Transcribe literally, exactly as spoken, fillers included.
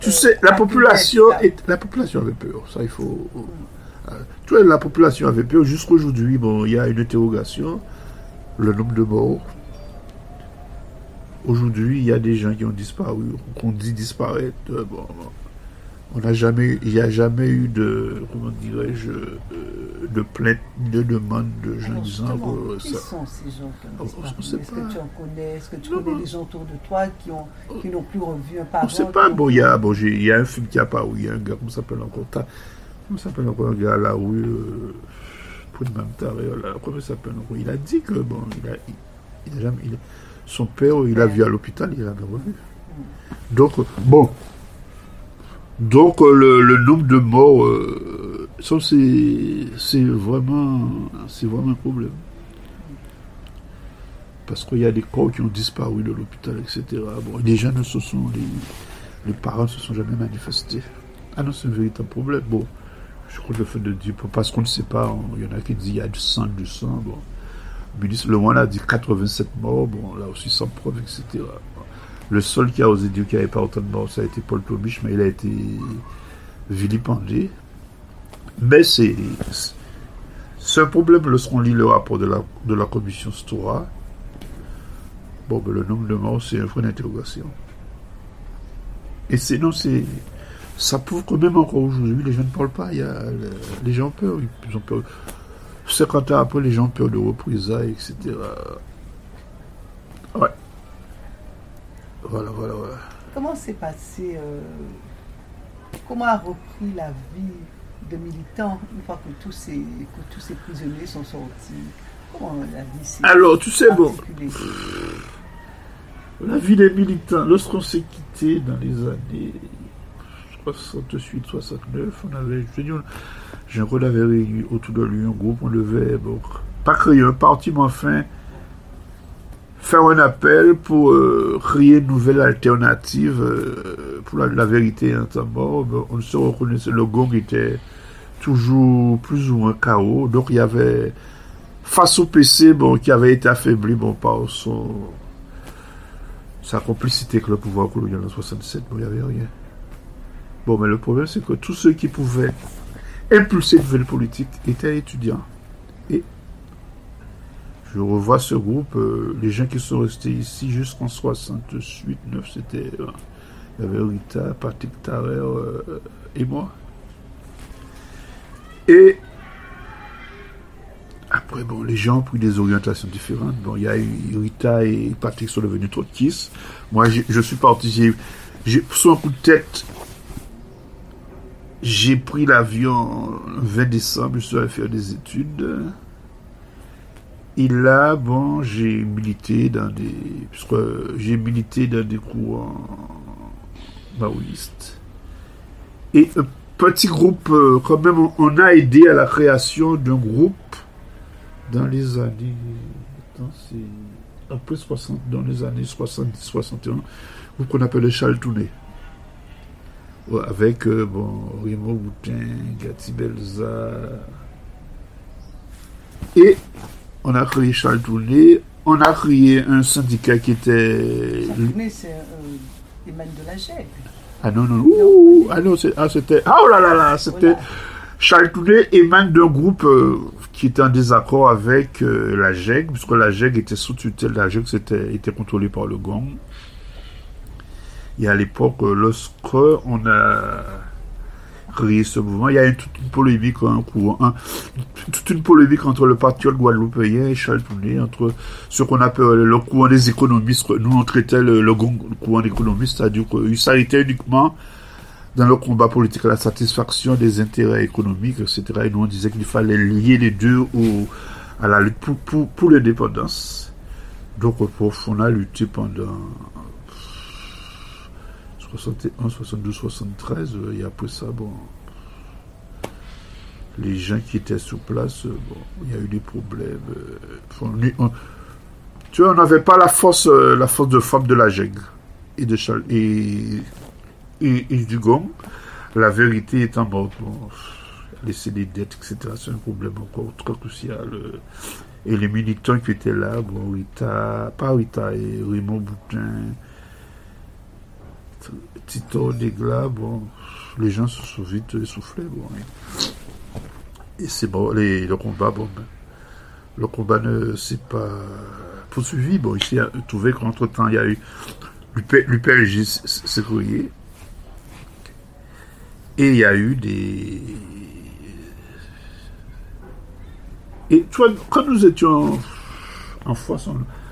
Tu euh, sais, la population, est, la population avait peur. Ça, il faut. Mm. Tu vois, la population avait peur. Jusqu'aujourd'hui, bon, il y a une interrogation. Le nombre de morts. Aujourd'hui, il y a des gens qui ont disparu, qu'on dit disparaître. Bon, bon. On n'a jamais, il n'y a jamais eu de, comment dirais-je, de plainte, de demande de gens Alors, disant que qui ça. sont ces gens qui ont disparu? Est-ce pas. que tu en connais? Est-ce que tu non, connais des gens autour de toi qui ont, qui n'ont plus revu un parent? On ne sait pas. Bon, il y a, bon, il y a un film qui a paru. Il y a un gars, comment s'appelle encore? Comment s'appelle encore un gars là où, euh, pour le même taré, là, comment s'appelle encore? Il a dit que bon, il a, il, il a jamais, il, son père, il l'a vu à l'hôpital, il l'a revu. Donc, bon. Donc, euh, le, le nombre de morts, euh, ça, c'est, c'est, vraiment, c'est vraiment un problème. Parce qu'il y a des corps qui ont disparu de l'hôpital, et cetera. Bon, les gens ne se sont, les, les parents ne se sont jamais manifestés. Ah non, c'est un véritable problème. Bon, je crois que le fait de dire, parce qu'on ne sait pas, il y en a qui disent il y a du sang, du sang. Bon, le ministre Le Moine a dit quatre-vingt-sept morts, bon, là aussi sans preuve, et cetera. Bon. Le seul qui a osé dire qu'il n'y avait pas autant de morts, ça a été Paul Tobich, mais il a été vilipendé. Mais c'est, c'est un problème lorsqu'on lit le rapport de la, de la commission Stora. Bon, ben, le nombre de morts, c'est un point d'interrogation. Et sinon, c'est, ça prouve que même encore aujourd'hui, les gens ne parlent pas. Il y a, les gens ont peur. Ils ont peur. cinquante ans après, les gens ont peur de représailles, et cetera. Ouais. Voilà, voilà, voilà. Comment s'est passé, euh, comment a repris la vie de militants une fois que tous ces, que tous ces prisonniers sont sortis? Comment la vie s'est Alors, tu sais, bon, la vie des militants, lorsqu'on s'est quitté dans les années soixante-huit soixante-neuf, on avait, je dis, j'ai on avait réuni autour de lui un groupe, on devait, bon, pas créer un parti, mais enfin, faire un appel pour euh, créer une nouvelle alternative euh, pour la, la vérité en temps mort. Ben, on se reconnaissait, le gong était toujours plus ou moins K O. Donc il y avait, face au P C, bon, qui avait été affaibli bon, par son, sa complicité avec le pouvoir colonial en soixante-sept, bon, il n'y avait rien. Bon, mais le problème, c'est que tous ceux qui pouvaient impulser une nouvelle politique étaient étudiants. Et je revois ce groupe, euh, les gens qui sont restés ici jusqu'en soixante-huit neuf, c'était, euh, il y avait Rita, Patrick Tarer euh, et moi. Et après, bon, les gens ont pris des orientations différentes. Bon, il y a eu Rita et Patrick sont devenus trotskistes. Moi, je suis parti, j'ai, j'ai, sur un coup de tête, j'ai pris l'avion le vingt décembre, je suis allé faire des études. Et là, bon, j'ai milité dans des, puisque j'ai milité dans des courants maoïstes. Et un petit groupe, euh, quand même, on, on a aidé à la création d'un groupe dans les années, attends, c'est après soixante, dans les années soixante-dix soixante et un, un groupe qu'on appelle le Chaltounet. Ouais, avec, euh, bon, Raymond Boutin, Gatti Belza. Et on a créé Charles Tounet, on a créé un syndicat qui était... Charles Tounet, c'est euh, Emmanuel de la Gègue. Ah non, non, ouh, ah non, c'est, ah, c'était... Ah oh là là là, c'était... Voilà. Charles Tounet émane d'un groupe euh, qui était en désaccord avec euh, la Gègue, puisque la Gègue était sous tutelle, la Gègue était, était contrôlée par le Gong. Et à l'époque, lorsqu'on a créé ce mouvement, il y a eu toute une polémique, un courant, un, toute une polémique entre le patriote guadeloupéen et Charles Tounet, entre ce qu'on appelle le courant des économistes. Nous, on traitait le, le, le courant d'économistes, c'est-à-dire qu'il s'arrêtait uniquement dans le combat politique à la satisfaction des intérêts économiques, et cetera. Et nous, on disait qu'il fallait lier les deux au, à la lutte pour, pour, pour l'indépendance. Donc, on a lutté pendant soixante et un, soixante-douze, soixante-treize, et après ça, bon, les gens qui étaient sur place, bon, il y a eu des problèmes. On, on, tu vois, on n'avait pas la force, la force de frappe de la Gègue et de Charles et, et, et du Gong. La vérité étant morte, bon, laisser des dettes, et cetera. C'est un problème encore très crucial. Et les militants qui étaient là, bon, Rita, pas Rita, et Raymond Boutin, Tito, Degla, bon, les gens se sont vite essoufflés, bon. Et, et c'est bon, les, le combat, bon, ben, le combat ne s'est pas poursuivi. Bon, ici, il a trouvé qu'entre-temps, il y a eu l'U P L J s'est grouillé. Et il y a eu des... Et tu vois, quand nous étions en France,